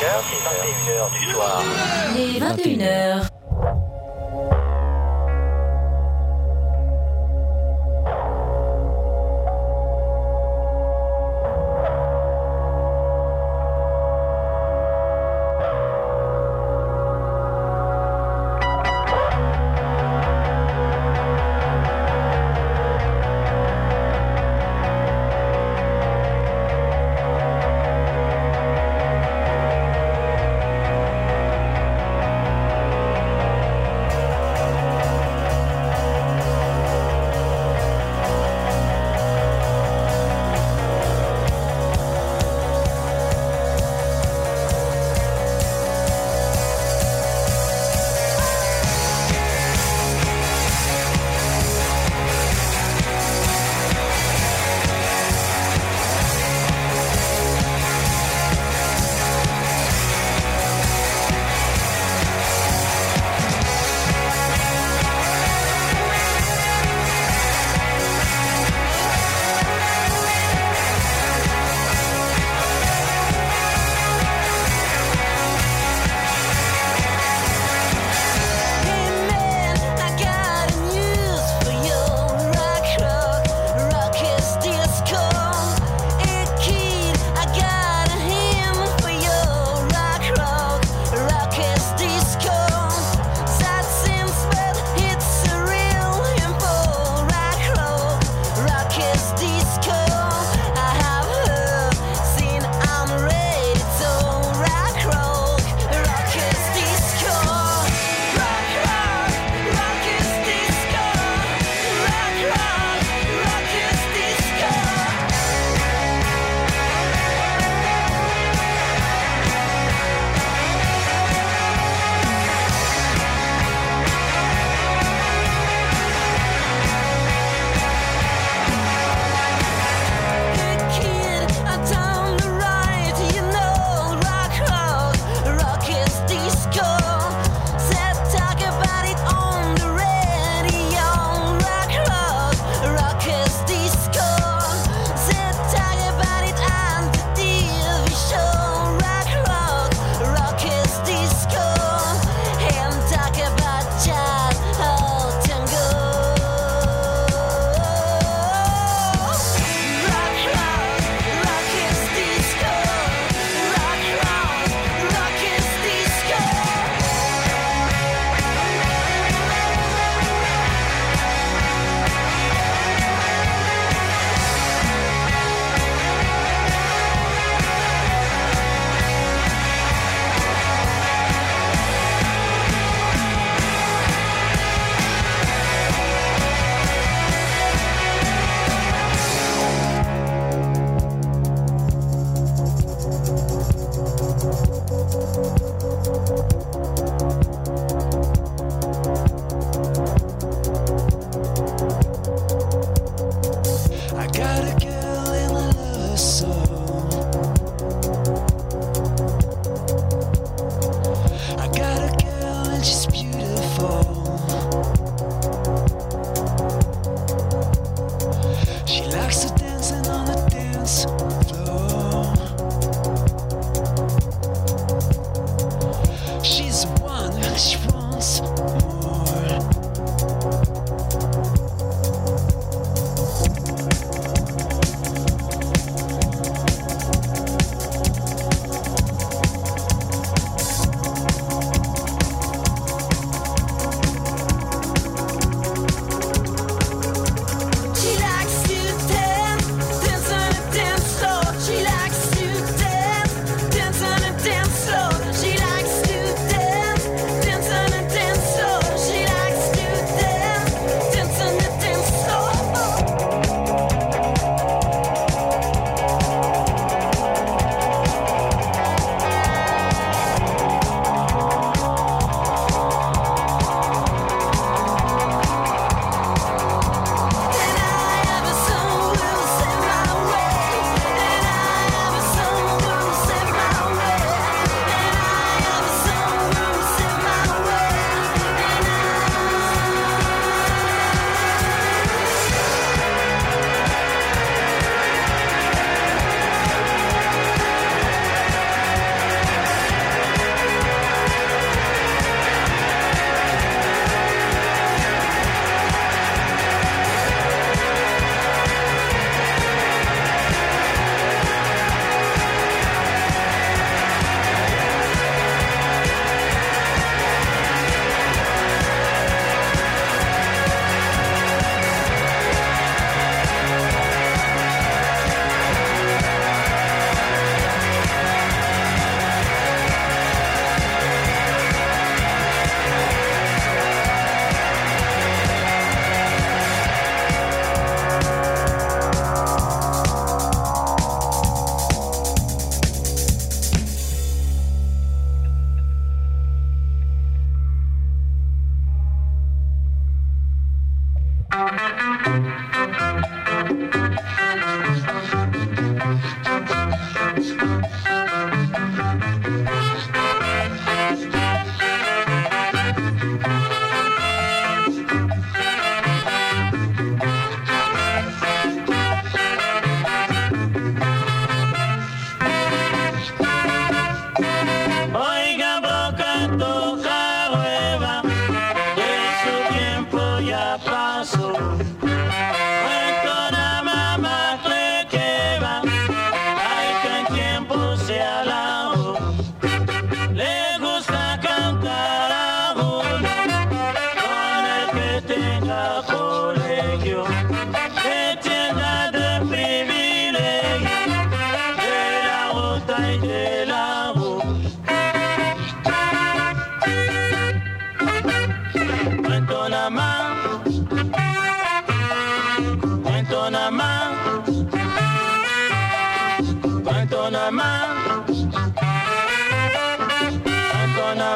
heures, c'est 21 heures du soir. Les 21 heures.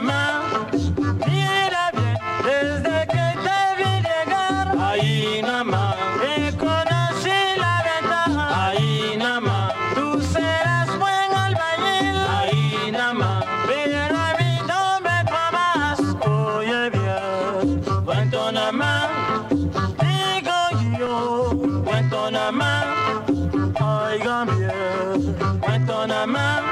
más, mira bien, desde que te vi llegar, ahí nada más, y conocí la ventaja, ahí nada más, tú serás buen albañil, ahí nada más, pero a mí no me comas, oye bien, cuento nada más, digo yo, cuento nada más, oigan bien, cuento nada más.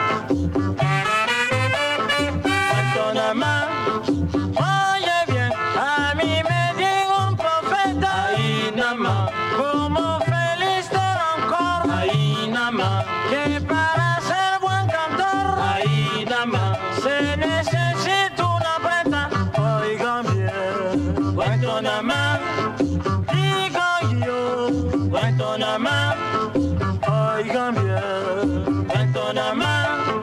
Oye bien, a mí me dijo un profeta, ahí nada más, como feliz de rencor, ahí nada más, que para ser buen cantor, ahí nada más, se necesita una preta, oigan bien, cuento nada más, digo yo, cuento nada más, oigan bien, cuento nada más.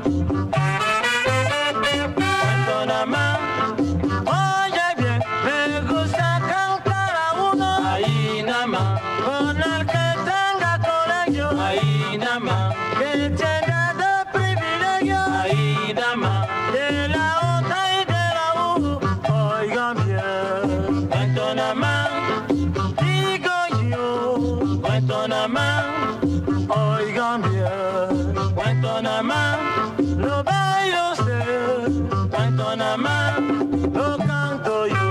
Oye bien, me gusta cantar a uno, ahí nada más, con el que tenga colegio, ahí nada más, que tenga de privilegio, ahí nada más, de la OTA y de la U, oigan bien, cuento nada más, digo yo, cuento nada más, oigan bien, cuento nada más, lo baila usted, cuento nada más. Lo canto yo.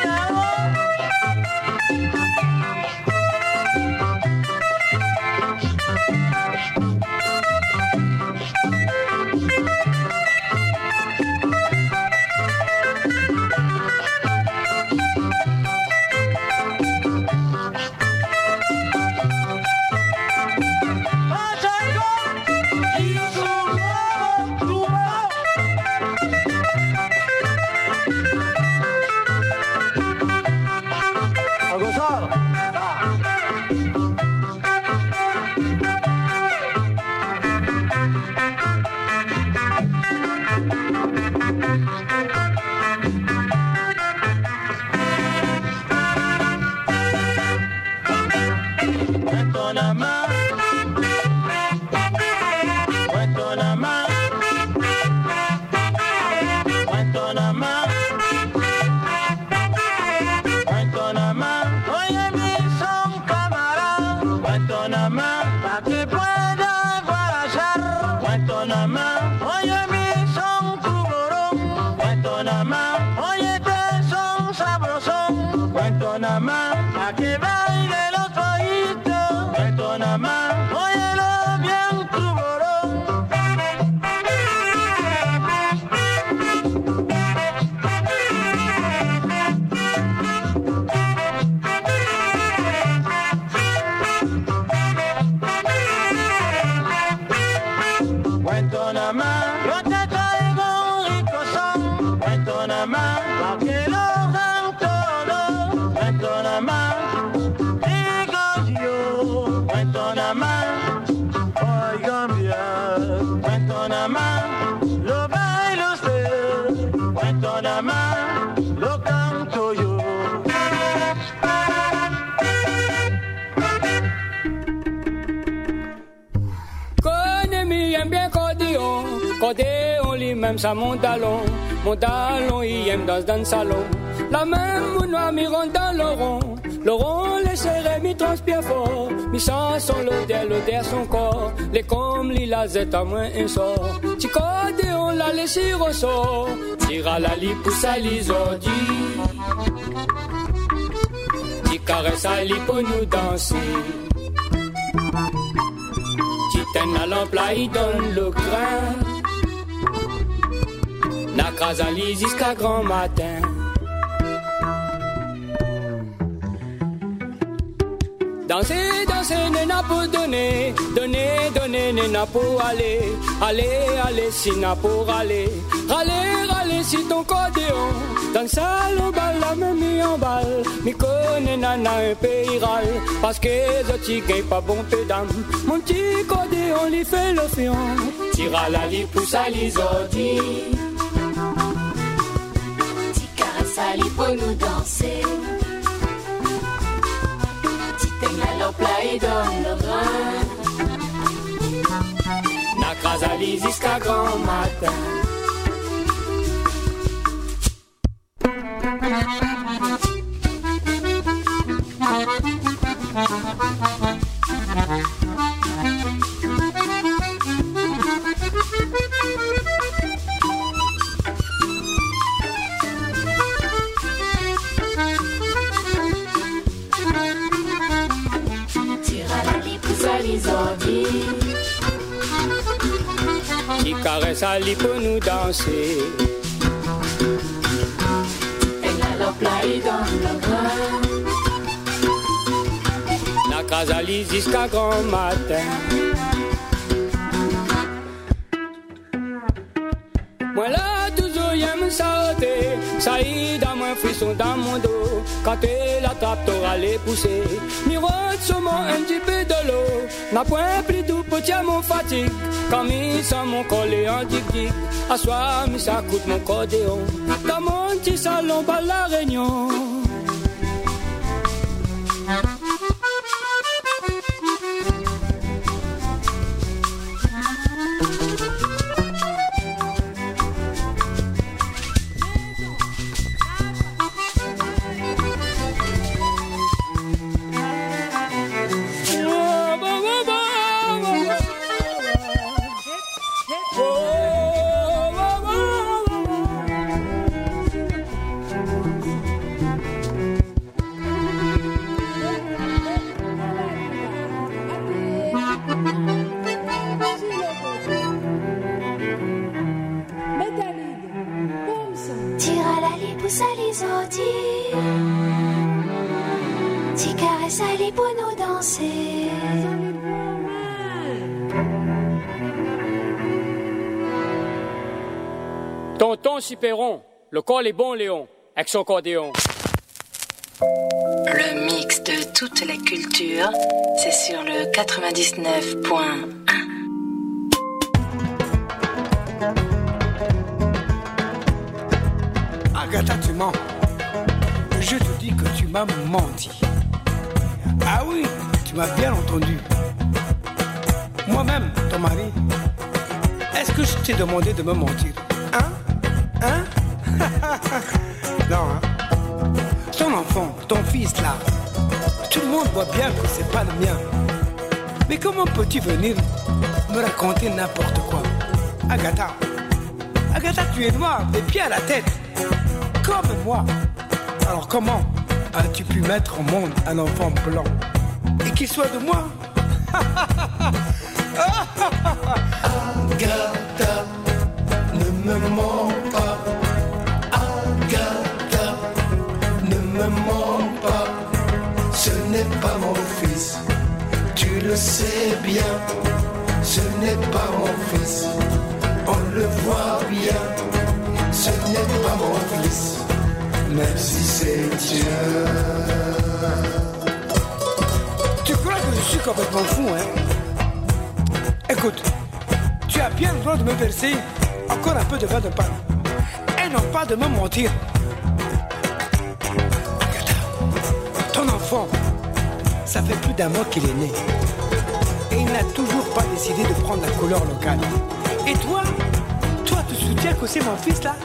Même ça mon talon il aime dans le salon. La même mon noir mi rentre dans le rond les serrés mi transpire fort. Mi sens son l'odeur son corps. Les comme li la zette à moins un sort. Ti code on la laissé ressort. Tira la li pousse à l'isodi. Ti caresse à li pour nous danser. Ti ten à l'emploi il donne le grain. Nakrazali jusqu'à grand matin. Danser, danser, n'est pour donner, donner, donner, n'est pour aller, aller, aller, si n'a pour aller, râler, râler, si ton cordéon, dans le salon, balle, la même mis en balle, mi connaît nana un pays râle, parce que les autres gagnent pas bon pédame, mon petit cordéon, lui fait le fion, tira la li pousse à l'isodi. Sali pour nous danser. Titeng à l'emploi et donne le rein. Nakrazali jusqu'à grand matin. caresse à lui pour nous danser. Pénalope là, il donne le grain. La case à lui jusqu'à grand matin. Moi là, toujours j'aime sauter. Ça y est, dans mon frisson dans mon dos. Quand elle attrape, t'auras les poussées. Miroite sur moi un petit peu de l'eau. N'a point plus doux, petit à mon fatigue. Quand mis sans mon collet en dig-dig. À soir, mis ça coûte mon cordéon. Dans mon petit salon, par la réunion. Tonton Siperon, le col est bon Léon, avec son cordéon. Le mix de toutes les cultures, c'est sur le 99.1. Agatha, tu mens. Je te dis que tu m'as menti. Ah oui, tu m'as bien entendu. Moi-même, ton mari, est-ce que je t'ai demandé de me mentir? Hein? Non, hein? Ton enfant, ton fils là, tout le monde voit bien que c'est pas le mien. Mais comment peux-tu venir me raconter n'importe quoi? Agatha, tu es noire, des pieds à la tête, comme moi. Alors comment as-tu pu mettre au monde un enfant blanc et qu'il soit de moi? Agatha, ne me mens pas. Agatha, ne me mens pas. Ce n'est pas mon fils, tu le sais bien. Ce n'est pas mon fils, on le voit bien. Ce n'est pas mon fils, même si c'est Dieu. Tu crois que je suis complètement fou, hein? Écoute, tu as bien le droit de me verser encore un peu de vin de pain. Et non pas de me mentir. Agatha, ton enfant, ça fait plus d'un mois qu'il est né. Et il n'a toujours pas décidé de prendre la couleur locale. Et toi, tu soutiens que c'est mon fils là?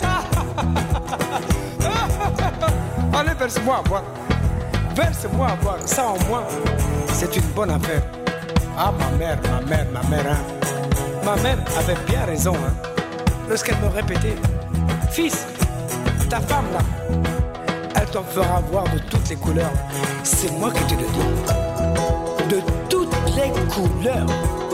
Allez, verse-moi à boire. Verse-moi à boire. Ça au moins, c'est une bonne affaire. Ah, ma mère, hein. Ma mère avait bien raison, hein. Lorsqu'elle me répétait, fils, ta femme là, elle t'en fera voir de toutes les couleurs. C'est moi qui te le dis. De toutes les couleurs.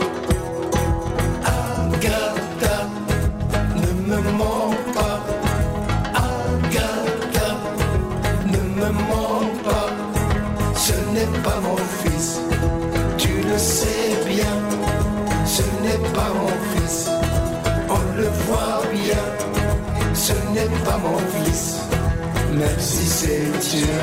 Agatha, ne me mens pas. Agatha, ne me mens pas. Ce n'est pas mon fils, tu le sais bien. Ce n'est pas mon fils, on le voit bien. Ce n'est pas mon fils, même si c'est Dieu.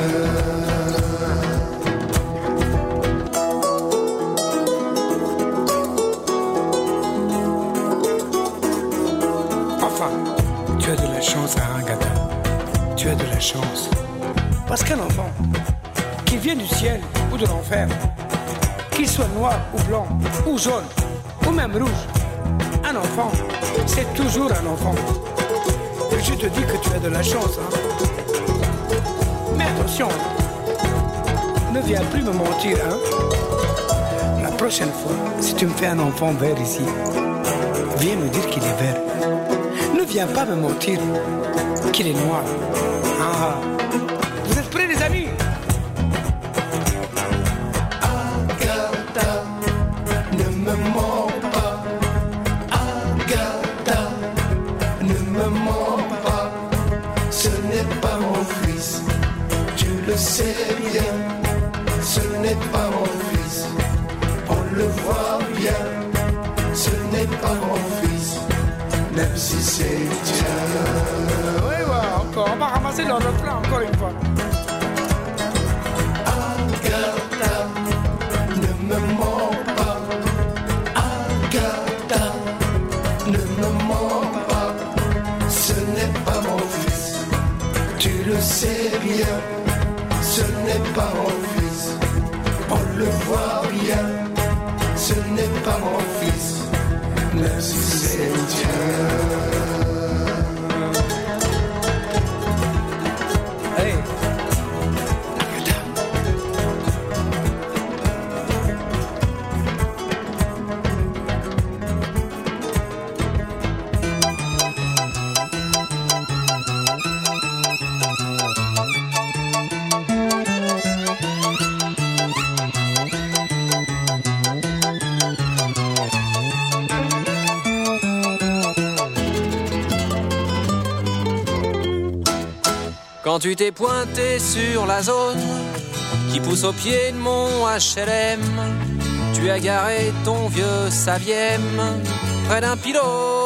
Enfin, tu as de la chance, hein, Agatha. Tu as de la chance. Parce qu'un enfant, qu'il vienne du ciel ou de l'enfer, qu'il soit noir ou blanc, ou jaune, ou même rouge, un enfant, c'est toujours un enfant. Et je te dis que tu as de la chance, hein. Mais attention, ne viens plus me mentir, hein. La prochaine fois, si tu me fais un enfant vert ici, viens me dire qu'il est vert. Ne viens pas me mentir qu'il est noir. Ah. Vous êtes prêts, les amis? Agatha, ne me mens pas. Agatha, mens pas, ce n'est pas mon fils. Tu le sais bien, ce n'est pas mon fils. On le voit bien, ce n'est pas mon fils. Même si c'est tien. Oui, ouais, encore. On va ramasser le refrain encore une fois. Agatha, ne me mens pas. Agatha, ne me mens pas. Ce n'est pas mon fils. Tu le sais bien, ce n'est pas mon fils. On le voit bien, ce n'est pas mon fils. Même si c'est tien. Hey. Quand tu t'es pointé sur la zone qui pousse au pied de mon HLM, tu as garé ton vieux Saviem près d'un pylône.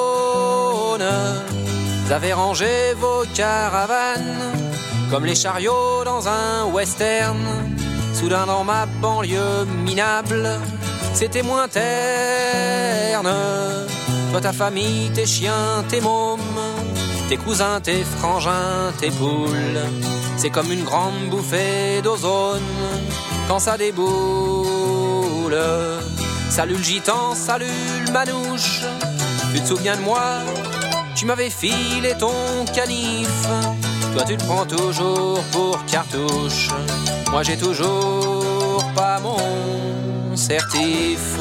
Vous avez rangé vos caravanes comme les chariots dans un western. Soudain dans ma banlieue minable, c'était moins terne. Toi, ta famille, tes chiens, tes mômes, tes cousins, tes frangins, tes poules, c'est comme une grande bouffée d'ozone quand ça déboule. Salut le gitan, salut le manouche, tu te souviens de moi? Tu m'avais filé ton canif. Toi tu te prends toujours pour cartouche, moi j'ai toujours pas mon certif.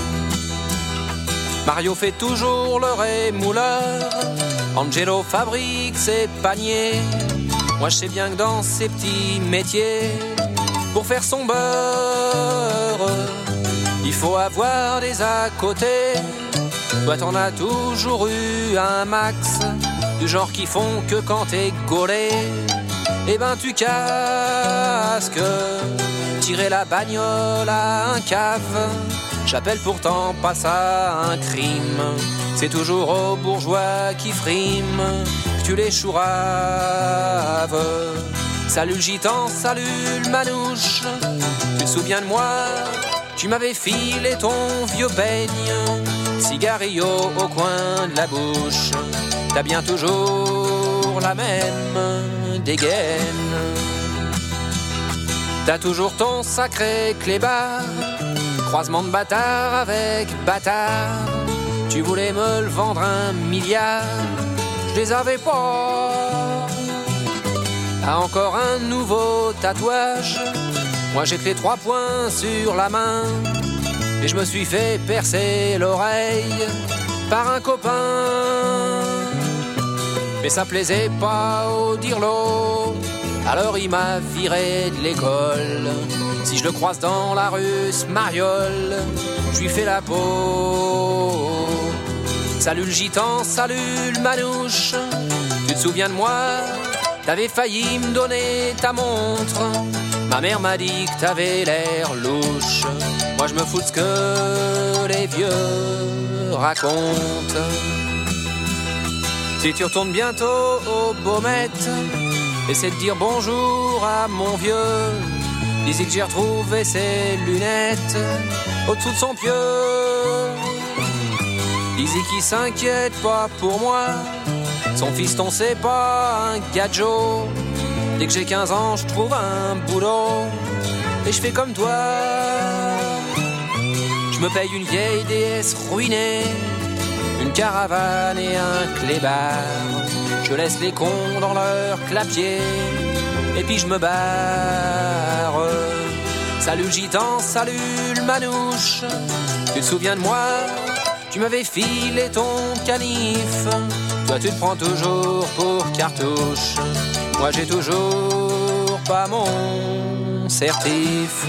Mario fait toujours le rémouleur, Angelo fabrique ses paniers. Moi je sais bien que dans ces petits métiers, pour faire son beurre, il faut avoir des à côté. Toi t'en as toujours eu un max, du genre qui font que quand t'es gaulé, eh ben tu casques. Tirer la bagnole à un cave, j'appelle pourtant pas ça un crime. C'est toujours aux bourgeois qui friment que tu les chouraves. Salut le gitan, salut le manouche, tu te souviens de moi? Tu m'avais filé ton vieux peigne, cigarillo au coin de la bouche. T'as bien toujours la même dégaine. T'as toujours ton sacré clébard, croisement de bâtard avec bâtard. Tu voulais me le vendre 1 milliard, je les avais pas. T'as encore un nouveau tatouage, moi j'ai que les 3 points sur la main. Et je me suis fait percer l'oreille par un copain. Mais ça plaisait pas au dirlo, alors il m'a viré de l'école. Si je le croise dans la rue, ce mariole, je lui fais la peau. Salut le gitan, salut le manouche, tu te souviens de moi? T'avais failli me donner ta montre, ma mère m'a dit que t'avais l'air louche. Moi je me fous de ce que les vieux racontent. Si tu retournes bientôt au Baumette, essaie de dire bonjour à mon vieux. Dis-y que j'ai retrouvé ses lunettes au-dessous de son pieu. Dis-y qu'il s'inquiète pas pour moi, son fiston c'est pas un gadjo. Dès que j'ai 15 ans je trouve un boulot et je fais comme toi. Je me paye une vieille déesse ruinée, une caravane et un clébard. Je laisse les cons dans leur clapier et puis je me barre. Salut le gitan, salut le manouche, tu te souviens de moi? Tu m'avais filé ton canif. Toi tu te prends toujours pour cartouche, moi j'ai toujours pas mon certif.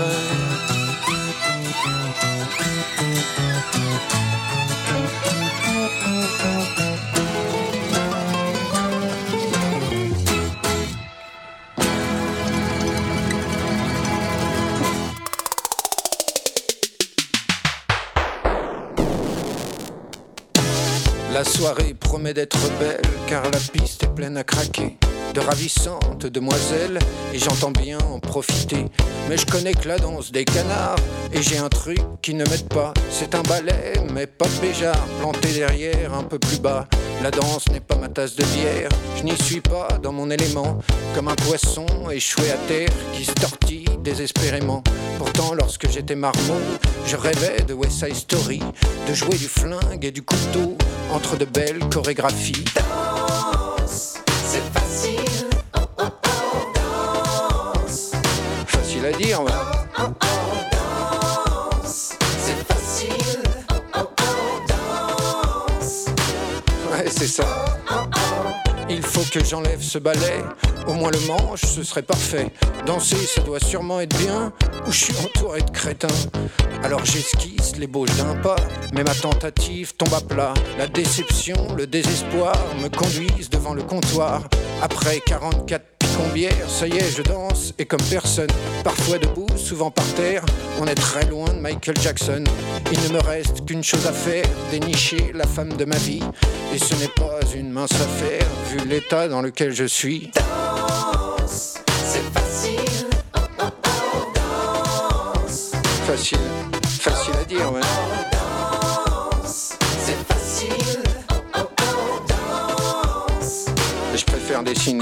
La soirée promet d'être belle, car la piste est pleine à craquer de ravissantes demoiselles, et j'entends bien en profiter. Mais je connais que la danse des canards, et j'ai un truc qui ne m'aide pas. C'est un ballet, mais pas de béjart, planté derrière, un peu plus bas. La danse n'est pas ma tasse de bière, je n'y suis pas dans mon élément, comme un poisson échoué à terre qui se tortille désespérément. Pourtant, lorsque j'étais marmot, je rêvais de West Side Story, de jouer du flingue et du couteau entre de belles chorégraphies. Danse, c'est facile. Oh oh oh, danse. Facile à dire, ouais. Oh oh oh, danse, c'est facile. Oh oh oh, danse. Ouais, c'est ça. Oh oh. Il faut que j'enlève ce balai, au moins le manche, ce serait parfait. Danser, ça doit sûrement être bien, ou je suis entouré de crétins. Alors j'esquisse l'ébauche d'un pas, mais ma tentative tombe à plat. La déception, le désespoir me conduisent devant le comptoir. Après 44 picombières, ça y est, je danse, et comme personne, parfois debout, souvent par terre, on est très loin de Michael Jackson. Il ne me reste qu'une chose à faire, dénicher la femme de ma vie. Et ce n'est pas une mince affaire, vu l'état dans lequel je suis. Danse, c'est facile. Oh oh oh, danse. Facile à dire, ouais. Danse, c'est facile. Oh oh oh, danse. Je préfère dessiner.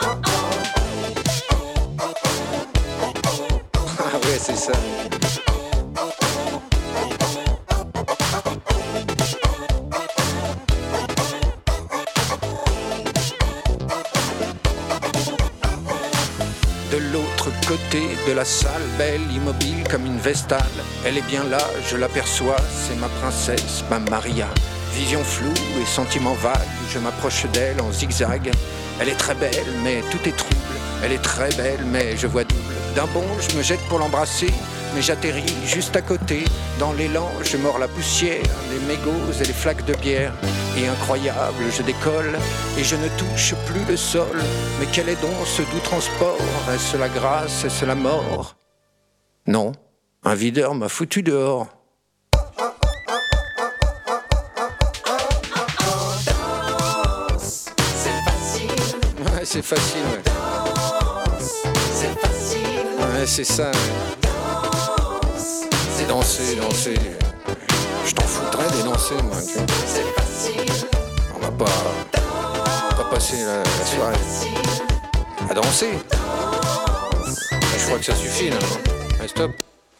Ah ouais, c'est ça. De l'autre côté de la salle, belle, immobile comme une vestale, elle est bien là, je l'aperçois, c'est ma princesse, ma Maria. Vision floue et sentiments vagues, je m'approche d'elle en zigzag. Elle est très belle, mais tout est trouble. Elle est très belle, mais je vois double. D'un bond, je me jette pour l'embrasser, mais j'atterris juste à côté. Dans l'élan, je mords la poussière, les mégots et les flaques de bière. Et incroyable, je décolle, et je ne touche plus le sol. Mais quel est donc ce doux transport? Est-ce la grâce? Est-ce la mort? Non, un videur m'a foutu dehors. Ouais, c'est facile, ouais. C'est facile. Ouais, c'est ça, ouais. C'est danser. Je t'en foutrais des danser, moi. Tu vois. C'est facile. On va pas passer la soirée à danser. Je crois que ça suffit, là. Allez, stop.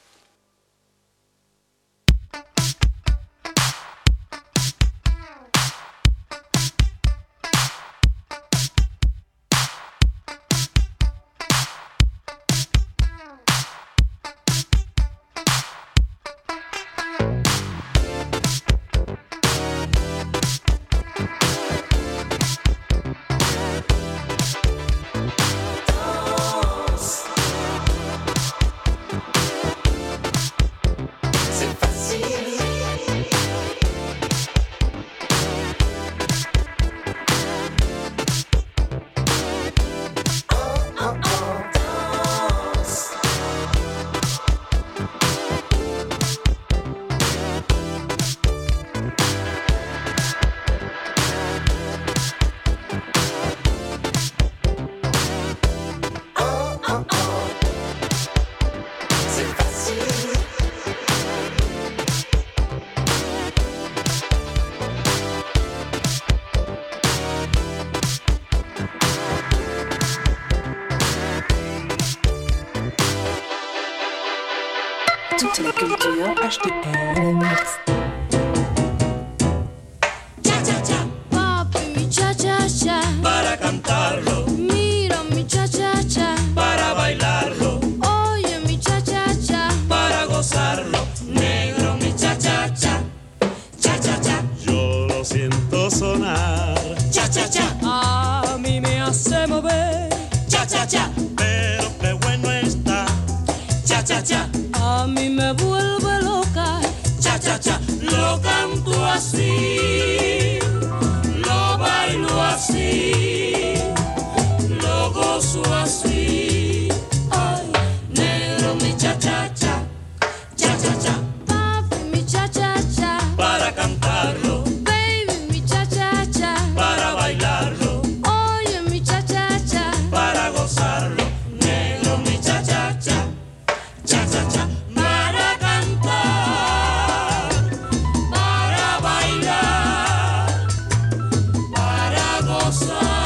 Toute la culture HTL. Papi, mi cha-cha-cha, Para cantarlo, mira mi cha-cha-cha, para bailarlo, oye mi cha-cha-cha, para gozarlo, negro mi cha-cha-cha, cha-cha-cha. Yo lo siento sonar, cha-cha-cha, a mí me hace mover, cha-cha-cha, pero qué bueno está, cha-cha-cha, a mí me vuelve loca, cha-cha-cha. Lo canto así, lo bailo así, lo gozo así. Ay, negro mi cha-cha-cha, cha-cha-cha. papi mi cha-cha-cha, Para cantarlo, baby mi cha rosa.